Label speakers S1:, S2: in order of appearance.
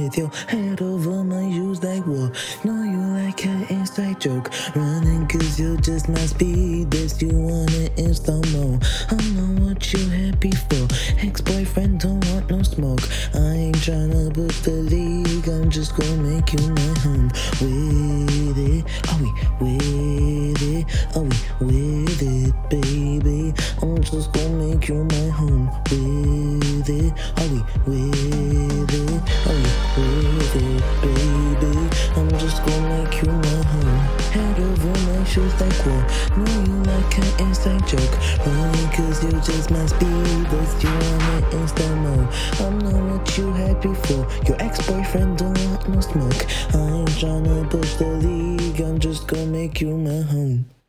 S1: with your head over my shoes like what? Know you like an inside joke. Running cause you're just my speed. Best you want it instant more. I know what you had before. Ex-boyfriend don't want no smoke. I ain't tryna push the league. I'm just gonna make you my home. With it, are we with it? Are we with it, baby? I'm just gonna make you my home. With it, are we with it? Are we with it, baby? I'm just gonna make you my home. Head over my shoes like what? Know you like an inside joke. Running cause you're just my speed. But you want it instant mode. I know what you had before. Your ex-boyfriend don't want no smoke. I ain't tryna push the league. I'm just gonna make you my home.